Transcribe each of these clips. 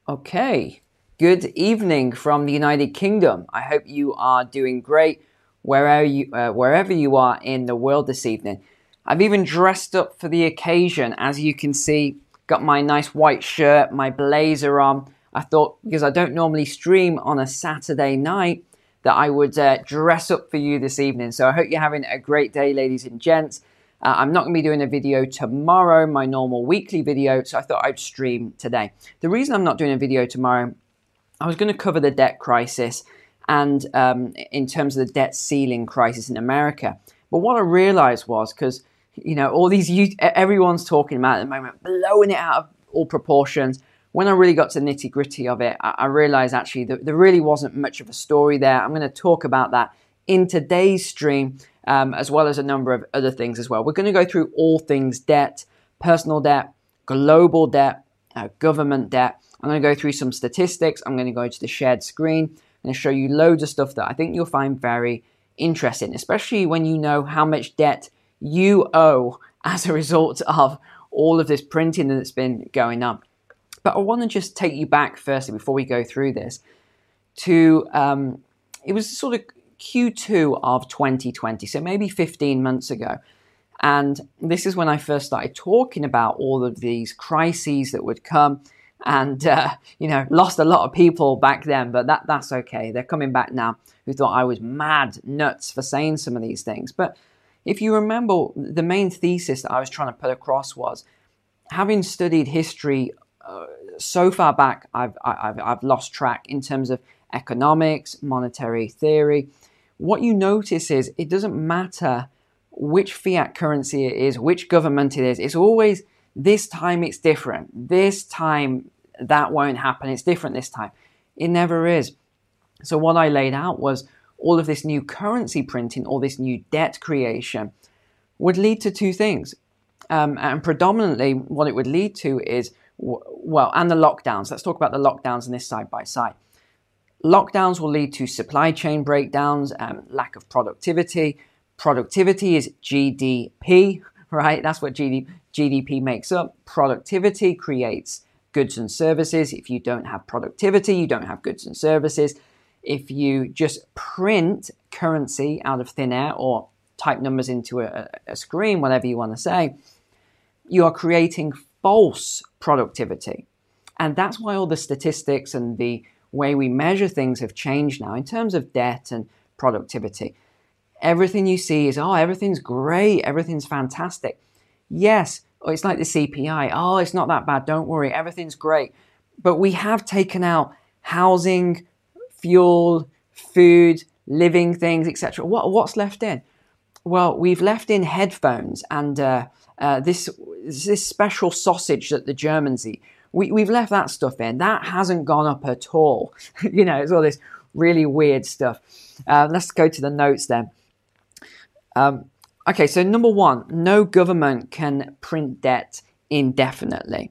Okay, good evening from the United Kingdom. I hope you are doing great wherever you are in the world this evening. I've even dressed up for the occasion. As you can see, got my nice white shirt, my blazer on. I thought, because I don't normally stream on a Saturday night, that I would dress up for you this evening. So I hope you're having a great day, ladies and gents. I'm not going to be doing a video tomorrow, my normal weekly video, so I thought I'd stream today. The reason I'm not doing a video tomorrow, I was going to cover the debt crisis and in terms of the debt ceiling crisis in America. But what I realized was, because all these everyone's talking about it at the moment, blowing it out of all proportions. When I really got to the nitty gritty of it, I realized actually that there really wasn't much of a story there. I'm going to talk about that in today's stream, as well as a number of other things as well. We're going to go through all things debt, personal debt, global debt, government debt. I'm going to go through some statistics. I'm going to go to the shared screen. I'm going to show you loads of stuff that I think you'll find very interesting, especially when you know how much debt you owe as a result of all of this printing that's been going on. But I want to just take you back firstly, before we go through this, to it was sort of Q2 of 2020, so maybe 15 months ago. And this is when I first started talking about all of these crises that would come, and lost a lot of people back then, but that's okay. They're coming back now who thought I was mad nuts for saying some of these things. But if you remember, the main thesis that I was trying to put across was, having studied history so far back, I've lost track in terms of economics, monetary theory. What you notice is it doesn't matter which fiat currency it is, which government it is. It's always, this time it's different. This time that won't happen. It's different this time. It never is. So what I laid out was all of this new currency printing, all this new debt creation would lead to two things. And predominantly what it would lead to is, and the lockdowns. Let's talk about the lockdowns in this side by side. Lockdowns will lead to supply chain breakdowns, lack of productivity. Productivity is GDP, right? That's what GDP makes up. Productivity creates goods and services. If you don't have productivity, you don't have goods and services. If you just print currency out of thin air or type numbers into a screen, whatever you want to say, you are creating false productivity. And that's why all the statistics and the way we measure things have changed now in terms of debt and productivity. Everything you see is, everything's great, everything's fantastic. Yes, it's like the CPI. It's not that bad, don't worry, everything's great. But we have taken out housing, fuel, food, living things, etc. What's left in? Well, we've left in headphones and this special sausage that the Germans eat. We've left that stuff in. That hasn't gone up at all. It's all this really weird stuff. Let's go to the notes then. Okay, so number one, no government can print debt indefinitely.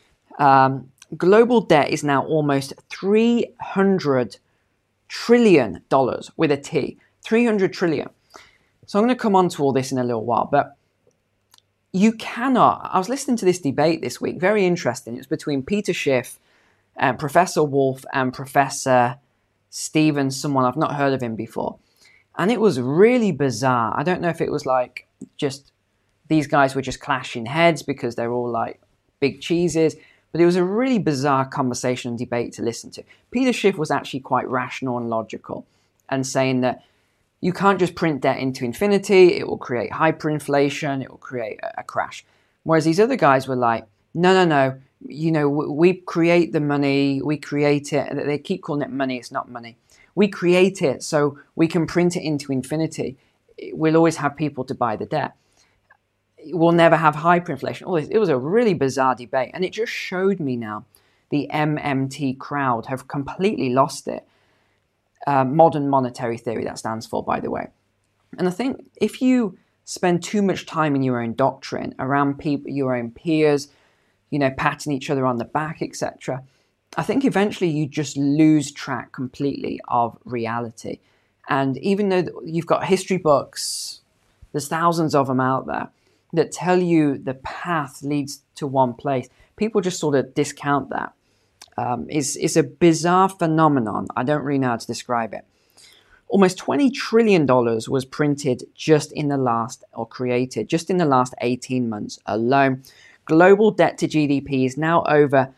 Global debt is now almost $300 trillion with a T. 300 trillion. So I'm going to come on to all this in a little while, but you cannot. I was listening to this debate this week, very interesting. It was between Peter Schiff, Professor Wolf, and Professor Stevens, someone I've not heard of him before. And it was really bizarre. I don't know if it was like just these guys were just clashing heads because they're all like big cheeses, but it was a really bizarre conversation and debate to listen to. Peter Schiff was actually quite rational and logical and saying that you can't just print debt into infinity. It will create hyperinflation. It will create a crash. Whereas these other guys were like, no. We create the money. We create it. They keep calling it money. It's not money. We create it so we can print it into infinity. We'll always have people to buy the debt. We'll never have hyperinflation. All this. It was a really bizarre debate. And it just showed me now the MMT crowd have completely lost it. Modern monetary theory, that stands for, by the way. And I think if you spend too much time in your own doctrine, around people, your own peers, patting each other on the back, etc., I think eventually you just lose track completely of reality. And even though you've got history books, there's thousands of them out there that tell you the path leads to one place, people just sort of discount that. is a bizarre phenomenon. I don't really know how to describe it. Almost $20 trillion was printed created just in the last 18 months alone. Global debt to GDP is now over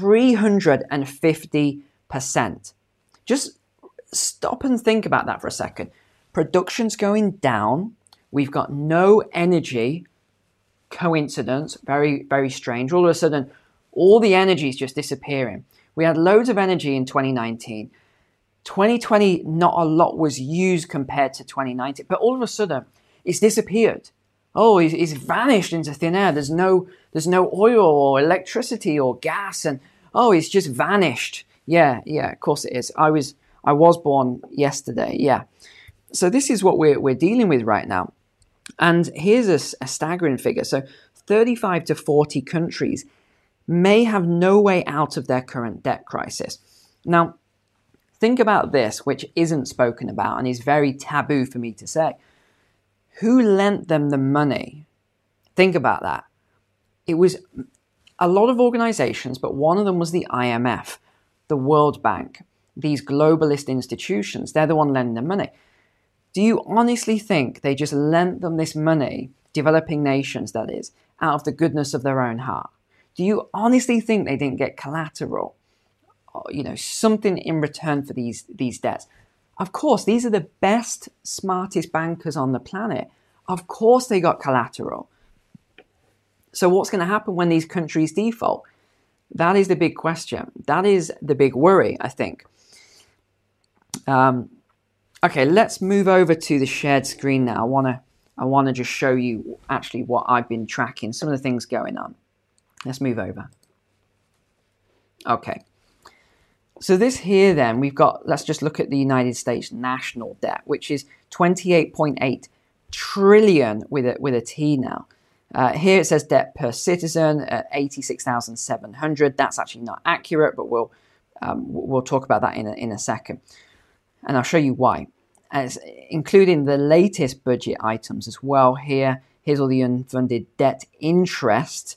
350%. Just stop and think about that for a second. Production's going down. We've got no energy. Coincidence. Very, very strange. All of a sudden, all the energy is just disappearing. We had loads of energy in 2019. 2020, not a lot was used compared to 2019, but all of a sudden, it's disappeared. Oh, it's vanished into thin air. There's no oil or electricity or gas, and it's just vanished. Yeah, of course it is. I was born yesterday. Yeah. So this is what we're dealing with right now. And here's a staggering figure. So 35 to 40 countries may have no way out of their current debt crisis. Now, think about this, which isn't spoken about and is very taboo for me to say. Who lent them the money? Think about that. It was a lot of organizations, but one of them was the IMF, the World Bank, these globalist institutions. They're the one lending the money. Do you honestly think they just lent them this money, developing nations that is, out of the goodness of their own heart? Do you honestly think they didn't get collateral? Something in return for these debts? Of course, these are the best, smartest bankers on the planet. Of course they got collateral. So what's going to happen when these countries default? That is the big question. That is the big worry, I think. Okay, let's move over to the shared screen now. I want to just show you actually what I've been tracking, some of the things going on. Let's move over. Okay. So this here then, let's just look at the United States national debt, which is 28.8 trillion with a T now. Here it says debt per citizen at 86,700. That's actually not accurate, but we'll talk about that in a second. And I'll show you why. Including the latest budget items as well here. Here's all the unfunded debt interest.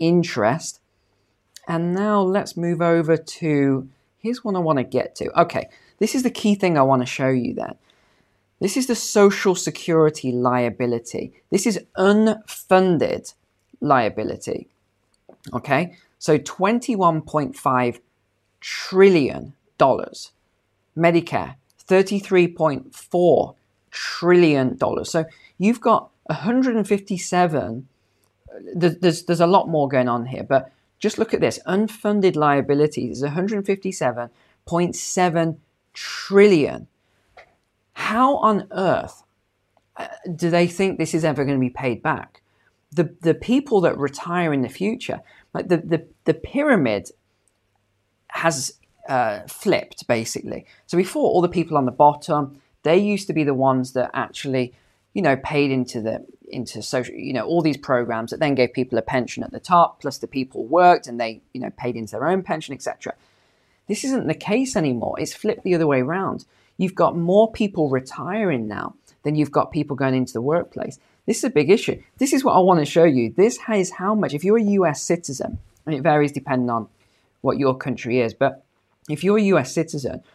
And now let's move over to, here's what I want to get to. Okay, this is the key thing I want to show you then. This is the Social Security liability. This is unfunded liability. Okay, so $21.5 trillion. Medicare, $33.4 trillion. So you've got 157. There's a lot more going on here, but just look at this. Unfunded liabilities is 157.7 trillion. How on earth do they think this is ever going to be paid back? The people that retire in the future, like the pyramid has flipped basically. So before, all the people on the bottom, they used to be the ones that actually, paid into social, all these programs that then gave people a pension at the top, plus the people worked and they, paid into their own pension, etc. This isn't the case anymore. It's flipped the other way around. You've got more people retiring now than you've got people going into the workplace. This is a big issue. This is what I want to show you. This is how much, if you're a US citizen, and it varies depending on what your country is, but if you're a US citizen,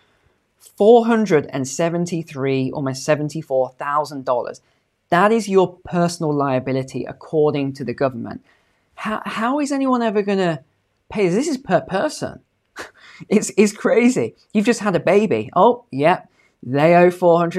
$473, almost $74,000, that is your personal liability according to the government. How is anyone ever going to pay this? This is per person. It's crazy. You've just had a baby. Oh, yeah, they owe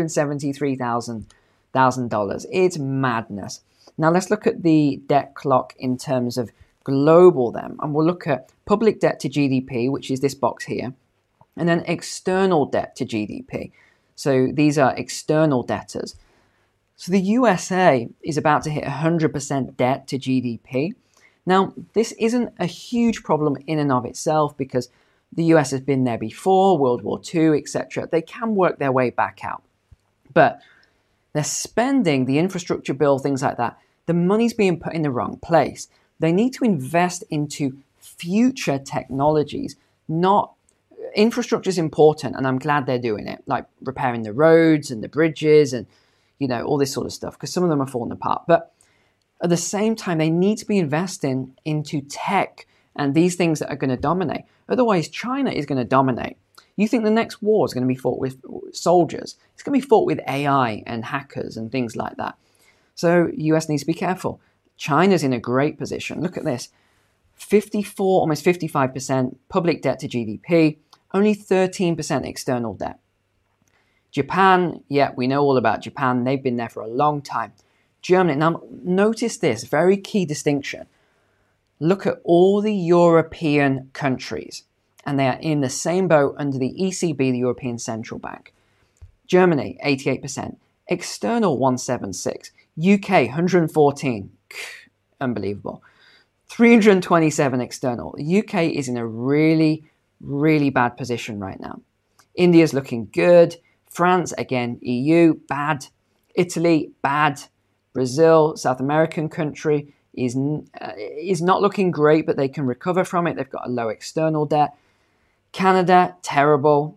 $473,000. It's madness. Now let's look at the debt clock in terms of global then. And we'll look at public debt to GDP, which is this box here, and then external debt to GDP. So these are external debtors. So the USA is about to hit 100% debt to GDP. Now, this isn't a huge problem in and of itself because the US has been there before, World War II, etc. They can work their way back out. But they're spending the infrastructure bill, things like that. The money's being put in the wrong place. They need to invest into future technologies, not infrastructure is important, and I'm glad they're doing it, like repairing the roads and the bridges and, all this sort of stuff, because some of them are falling apart. But at the same time, they need to be investing into tech And these things are going to dominate. Otherwise, China is going to dominate. You think the next war is going to be fought with soldiers? It's going to be fought with AI and hackers and things like that. So US needs to be careful. China's in a great position. Look at this. 54, almost 55% public debt to GDP, only 13% external debt. Japan, yeah, we know all about Japan. They've been there for a long time. Germany, now notice this very key distinction. Look at all the European countries, and they are in the same boat under the ECB, the European Central Bank. Germany, 88%. External, 176. UK, 114. Unbelievable. 327 external. The UK is in a really, really bad position right now. India's looking good. France, again, EU, bad. Italy, bad. Brazil, South American country, is not looking great, but they can recover from it. They've got a low external debt. Canada, terrible.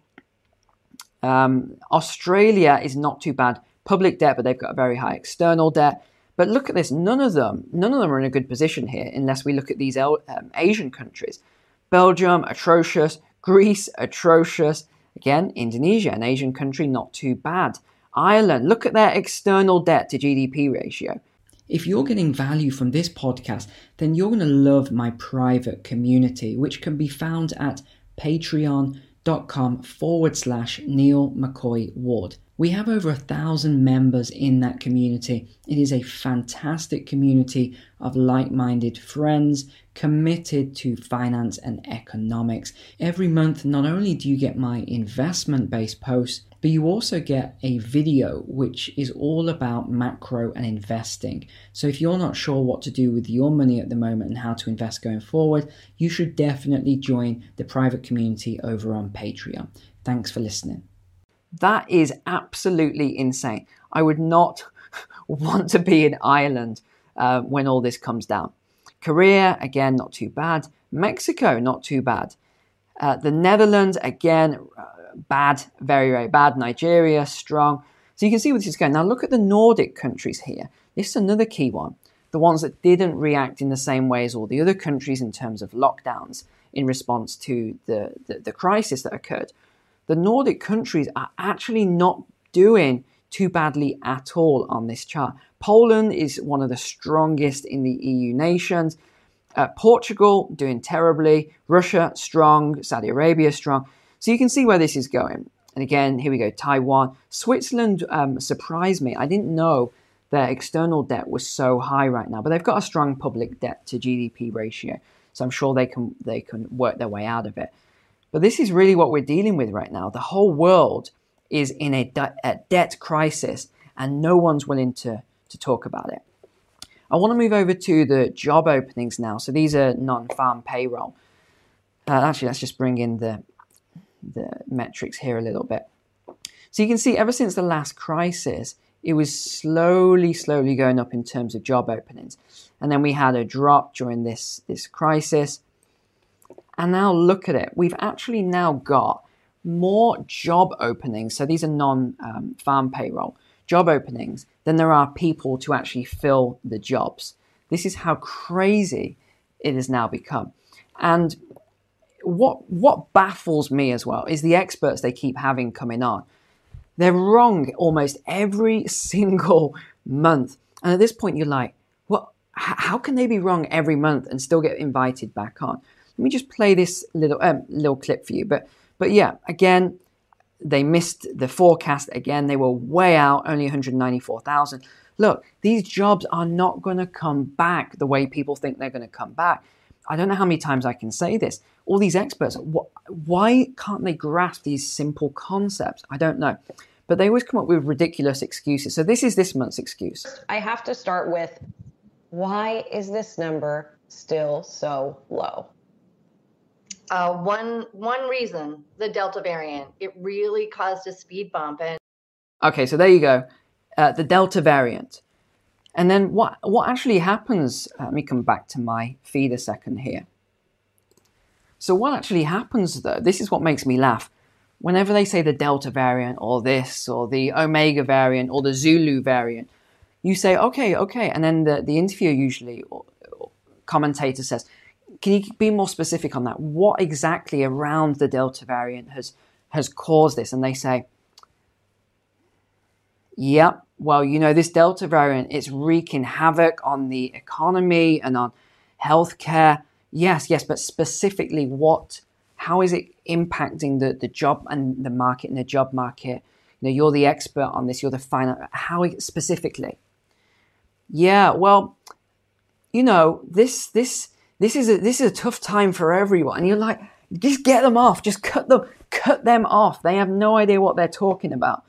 Australia is not too bad. Public debt, but they've got a very high external debt. But look at this. None of them are in a good position here unless we look at these Asian countries. Belgium, atrocious. Greece, atrocious. Again, Indonesia, an Asian country, not too bad. Ireland, look at their external debt to GDP ratio. If you're getting value from this podcast, then you're going to love my private community, which can be found at patreon.com/Neil McCoy Ward. We have over 1,000 members in that community. It is a fantastic community of like-minded friends committed to finance and economics. Every month, not only do you get my investment-based posts, but you also get a video which is all about macro and investing. So if you're not sure what to do with your money at the moment and how to invest going forward, you should definitely join the private community over on Patreon. Thanks for listening. That is absolutely insane. I would not want to be in Ireland when all this comes down. Korea, again, not too bad. Mexico, not too bad. The Netherlands, again, bad, very, very bad. Nigeria, strong. So you can see where this is going. Now look at the Nordic countries here. This is another key one. The ones that didn't react in the same way as all the other countries in terms of lockdowns in response to the crisis that occurred. The Nordic countries are actually not doing too badly at all on this chart. Poland is one of the strongest in the EU nations. Portugal doing terribly. Russia strong. Saudi Arabia strong. So you can see where this is going. And again, here we go. Taiwan. Switzerland surprised me. I didn't know their external debt was so high right now, but they've got a strong public debt to GDP ratio. So I'm sure they can work their way out of it. But this is really what we're dealing with right now. The whole world is in a debt crisis, and no one's willing to talk about it. I want to move over to the job openings now. So these are non-farm payroll. Actually, let's just bring in the metrics here a little bit. So you can see ever since the last crisis, it was slowly going up in terms of job openings. And then we had a drop during this crisis. And now look at it. We've actually now got more job openings. So these are non-farm payroll job openings than there are people to actually fill the jobs. This is how crazy it has now become. And what baffles me as well is the experts they keep having coming on. They're wrong almost every single month. And at this point, you're like, well, how can they be wrong every month and still get invited back on? Let me just play this little clip for you. But yeah, again, they missed the forecast again. They were way out, only 194,000. Look, these jobs are not going to come back the way people think they're going to come back. I don't know how many times I can say this. All these experts, why can't they grasp these simple concepts? I don't know. But they always come up with ridiculous excuses. So this is this month's excuse. I have to start with, why is this number still so low? One reason, the Delta variant. It really caused a speed bump. Okay, so there you go. The Delta variant. And then what actually happens, let me come back to my feed a second here. So what actually happens though, this is what makes me laugh. Whenever they say the Delta variant or this or the Omega variant or the Zulu variant, you say, okay. And then the interviewer usually or commentator says, can you be more specific on that? What exactly around the Delta variant has caused this? And they say, yeah, well, this Delta variant, it's wreaking havoc on the economy and on healthcare. Yes, but specifically how is it impacting the job and the market and the job market? You're the expert on this, you're the finance, how specifically? Yeah, well, this is a tough time for everyone. And you're like, just get them off, just cut them off. They have no idea what they're talking about.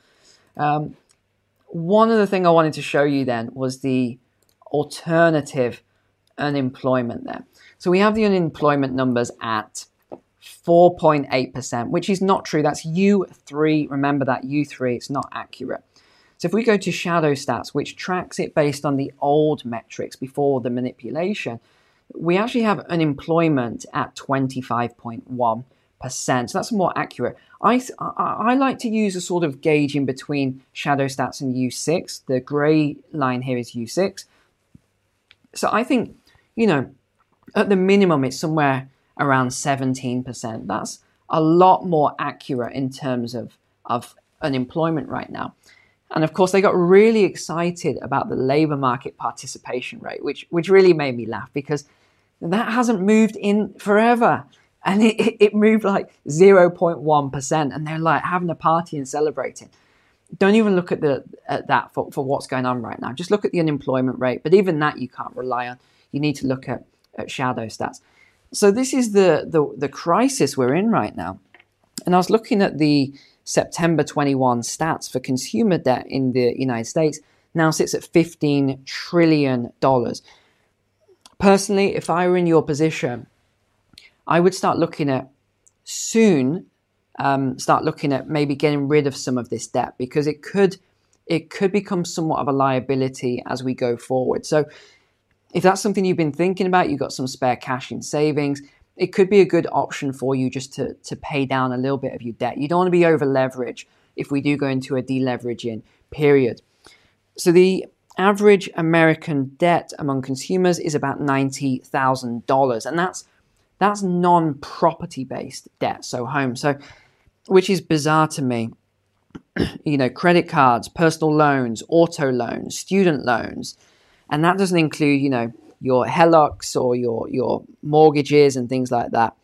One other thing I wanted to show you then was the alternative unemployment there. So we have the unemployment numbers at 4.8%, which is not true. That's U3. Remember that U3, it's not accurate. So if we go to Shadow Stats, which tracks it based on the old metrics before the manipulation, we actually have unemployment at 25.1%. So that's more accurate. I like to use a sort of gauge in between Shadow Stats and U6. The gray line here is U6. So I think, at the minimum, it's somewhere around 17%. That's a lot more accurate in terms of unemployment right now. And of course, they got really excited about the labor market participation rate, which really made me laugh because that hasn't moved in forever. And it moved like 0.1%. And they're like having a party and celebrating. Don't even look at that for what's going on right now. Just look at the unemployment rate. But even that you can't rely on. You need to look at Shadow Stats. So this is the crisis we're in right now. And I was looking at the September 21 stats for consumer debt in the United States. Now sits at $15 trillion. Personally, if I were in your position, I would start looking at maybe getting rid of some of this debt because it could become somewhat of a liability as we go forward. So if that's something you've been thinking about, you've got some spare cash in savings, it could be a good option for you just to pay down a little bit of your debt. You don't want to be over leveraged if we do go into a deleveraging period. So the average American debt among consumers is about $90,000, and that's non-property based debt, so home. So, which is bizarre to me. Credit cards, personal loans, auto loans, student loans, and that doesn't include, your HELOCs or your mortgages and things like that.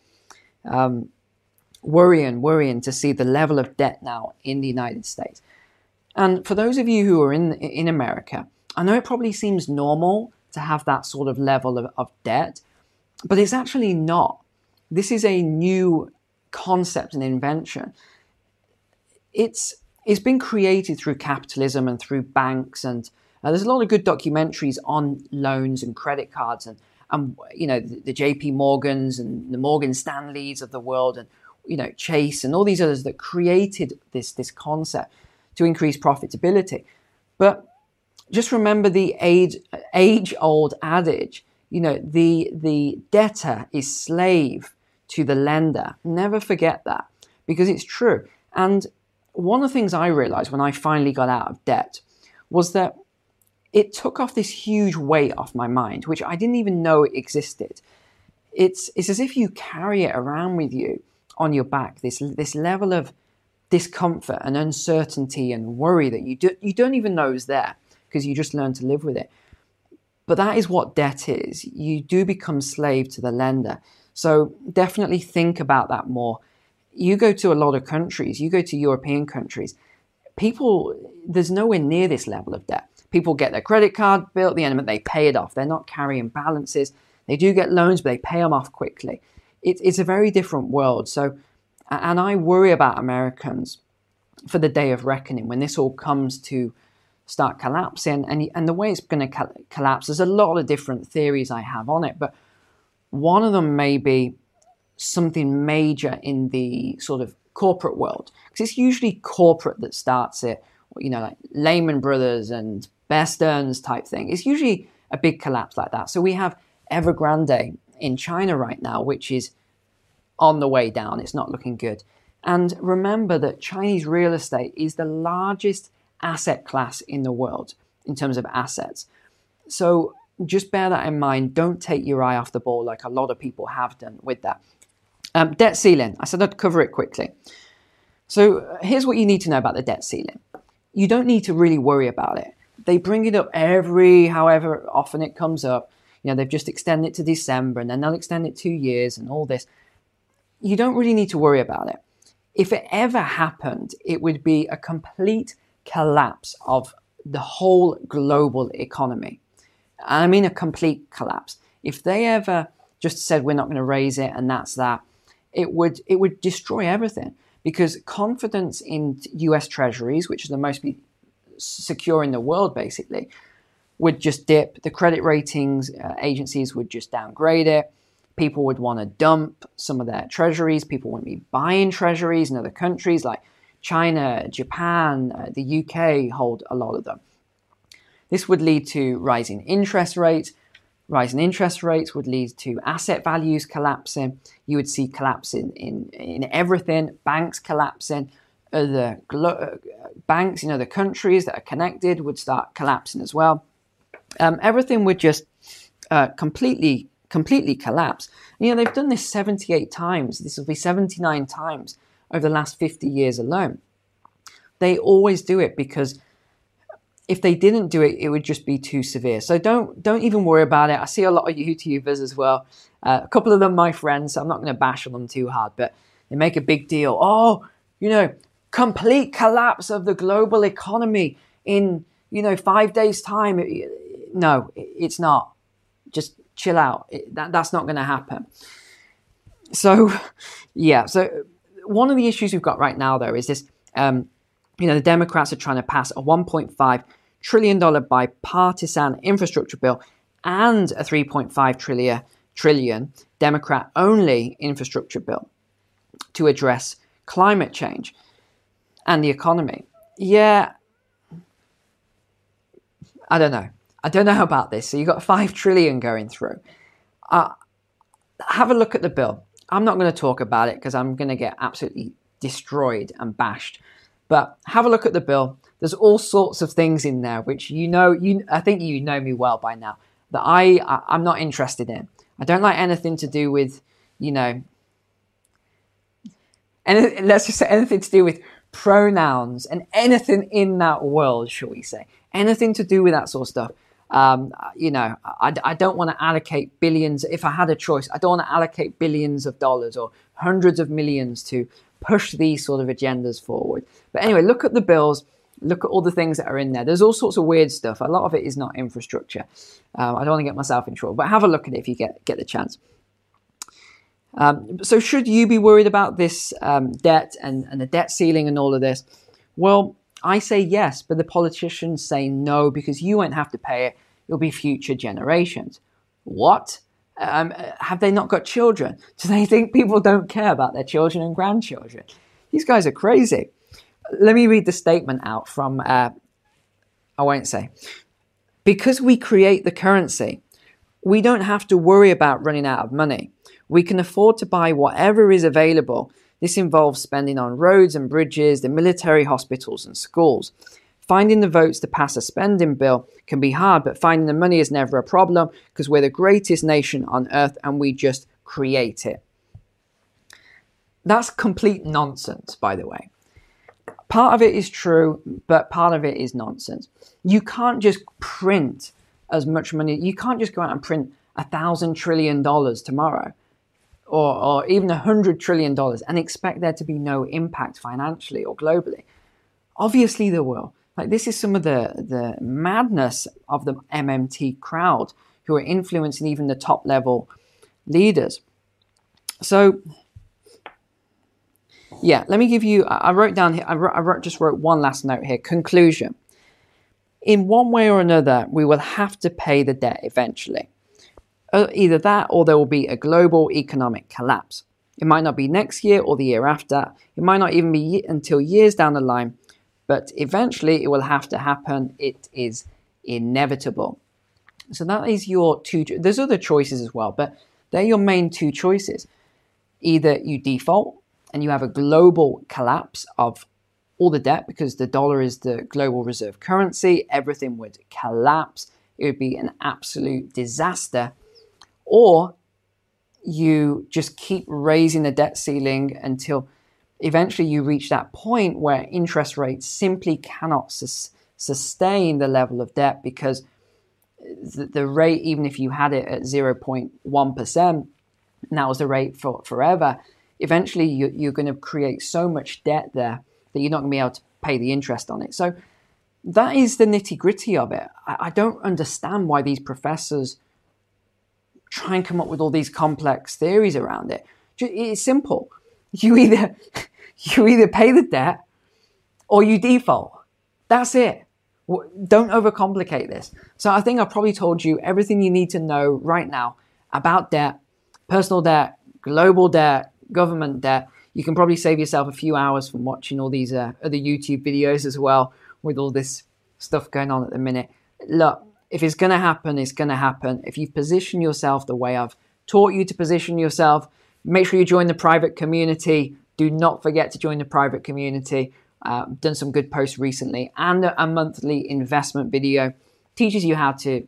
Worrying to see the level of debt now in the United States. And for those of you who are in America, I know it probably seems normal to have that sort of level of debt, but it's actually not. This is a new concept and invention. It's been created through capitalism and through banks, and there's a lot of good documentaries on loans and credit cards and the JP Morgans and the Morgan Stanleys of the world and Chase and all these others that created this concept to increase profitability. But just remember the age-old adage, the debtor is slave to the lender. Never forget that because it's true. And one of the things I realized when I finally got out of debt was that it took off this huge weight off my mind, which I didn't even know existed. It's as if you carry it around with you on your back, this level of discomfort and uncertainty and worry that you don't even know is there because you just learn to live with it. But that is what debt is. You do become slave to the lender. So definitely think about that more. You go to a lot of countries, you go to European countries, there's nowhere near this level of debt. People get their credit card bill at the end of it, they pay it off. They're not carrying balances. They do get loans, but they pay them off quickly. It's a very different world. So, and I worry about Americans for the day of reckoning when this all comes to start collapsing. And the way it's going to collapse, there's a lot of different theories I have on it, but one of them may be something major in the sort of corporate world, because it's usually corporate that starts it, like Lehman Brothers and Bear Stearns type thing. It's usually a big collapse like that. So we have Evergrande in China right now, which is on the way down. It's not looking good. And remember that Chinese real estate is the largest asset class in the world in terms of assets. So just bear that in mind. Don't take your eye off the ball like a lot of people have done with that. Debt ceiling. I said I'd cover it quickly. So here's what you need to know about the debt ceiling. You don't need to really worry about it. They bring it up however often it comes up. They've just extended it to December, and then they'll extend it 2 years and all this. You don't really need to worry about it. If it ever happened, it would be a complete collapse of the whole global economy. And I mean a complete collapse. If they ever just said we're not going to raise it and that's that, it would destroy everything, because confidence in US treasuries, which are the most secure in the world basically, would just dip. The credit ratings agencies would just downgrade it. People would want to dump some of their treasuries. People wouldn't be buying treasuries in other countries like China, Japan, the UK hold a lot of them. This would lead to rising interest rates. Rising interest rates would lead to asset values collapsing. You would see collapse in everything. Banks collapsing. The banks in other countries that are connected would start collapsing as well. Everything would just completely collapse. They've done this 78 times. This will be 79 times over the last 50 years alone. They always do it because if they didn't do it, it would just be too severe. So don't even worry about it. I see a lot of YouTubers as well. A couple of them my friends, so I'm not going to bash on them too hard, but they make a big deal. Oh, complete collapse of the global economy in 5 days' time. No, it's not. Just chill out. That's not going to happen. So, yeah. So one of the issues we've got right now, though, is this. The Democrats are trying to pass a $1.5 trillion bipartisan infrastructure bill and a $3.5 trillion Democrat-only infrastructure bill to address climate change and the economy. Yeah, I don't know. I don't know about this. So you've got $5 trillion going through. Have a look at the bill. I'm not going to talk about it because I'm going to get absolutely destroyed and bashed. But have a look at the bill. There's all sorts of things in there which I think you know me well by now, that I'm not interested in. I don't like anything to do with, let's just say anything to do with pronouns and anything in that world, shall we say. Anything to do with that sort of stuff. I don't want to allocate billions. If I had a choice, I don't want to allocate billions of dollars or hundreds of millions to push these sort of agendas forward. But anyway, look at the bills. Look at all the things that are in there. There's all sorts of weird stuff. A lot of it is not infrastructure. I don't want to get myself in trouble, but have a look at it if you get the chance. So should you be worried about this debt and the debt ceiling and all of this? Well, I say yes, but the politicians say no, because you won't have to pay it. It'll be future generations. What? Have they not got children? Do they think people don't care about their children and grandchildren? These guys are crazy. Let me read the statement out from, I won't say. Because we create the currency, we don't have to worry about running out of money. We can afford to buy whatever is available. This involves spending on roads and bridges, the military, hospitals and schools. Finding the votes to pass a spending bill can be hard, but finding the money is never a problem because we're the greatest nation on earth and we just create it. That's complete nonsense, by the way. Part of it is true, but part of it is nonsense. You can't just print as much money. You can't just go out and print $1,000 trillion tomorrow or even $100 trillion and expect there to be no impact financially or globally. Obviously there will. This is some of the madness of the MMT crowd who are influencing even the top level leaders. So, yeah, let me give you, I wrote down here, just wrote one last note here. Conclusion. In one way or another, we will have to pay the debt eventually. Either that or there will be a global economic collapse. It might not be next year or the year after. It might not even be until years down the line. But eventually it will have to happen. It is inevitable. So that is your two. There's other choices as well, but they're your main two choices. Either you default and you have a global collapse of all the debt because the dollar is the global reserve currency. Everything would collapse. it would be an absolute disaster. Or you just keep raising the debt ceiling until eventually you reach that point where interest rates simply cannot sustain the level of debt, because the rate, even if you had it at 0.1%, and that was the rate for forever, eventually you're going to create so much debt there that you're not going to be able to pay the interest on it. So that is the nitty gritty of it. I don't understand why these professors try and come up with all these complex theories around it. It's simple. You either pay the debt or you default. That's it. Don't overcomplicate this. So I think I've probably told you everything you need to know right now about debt, personal debt, global debt, government debt. You can probably save yourself a few hours from watching all these other YouTube videos as well, with all this stuff going on at the minute. Look, if it's going to happen, it's going to happen. If you position yourself the way I've taught you to position yourself, make sure you join the private community. Do not forget to join the private community. Done some good posts recently, and a monthly investment video teaches you how to,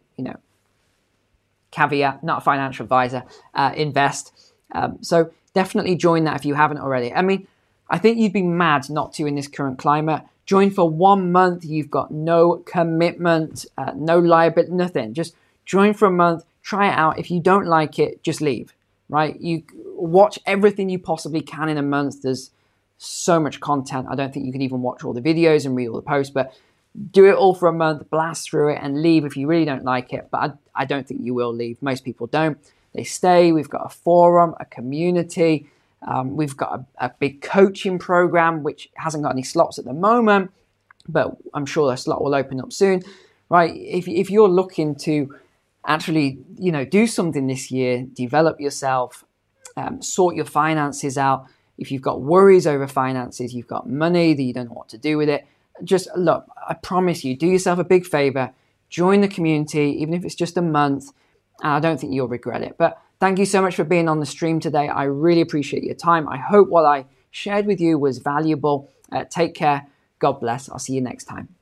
caveat, not a financial advisor, invest. So definitely join that if you haven't already. I mean, I think you'd be mad not to in this current climate. Join for 1 month. You've got no commitment, no liability, nothing. Just join for a month, try it out. If you don't like it, just leave, right? You watch everything you possibly can in a month. There's so much content. I don't think you can even watch all the videos and read all the posts, but do it all for a month, blast through it and leave if you really don't like it. But I don't think you will leave. Most people don't. They stay. We've got a forum, a community. We've got a big coaching program, which hasn't got any slots at the moment, but I'm sure a slot will open up soon, right? If you're looking to actually, do something this year, develop yourself, sort your finances out. If you've got worries over finances, you've got money that you don't know what to do with it, just look, I promise you, do yourself a big favor, join the community, even if it's just a month, and I don't think you'll regret it. But thank you so much for being on the stream today. I really appreciate your time. I hope what I shared with you was valuable. Take care. God bless. I'll see you next time.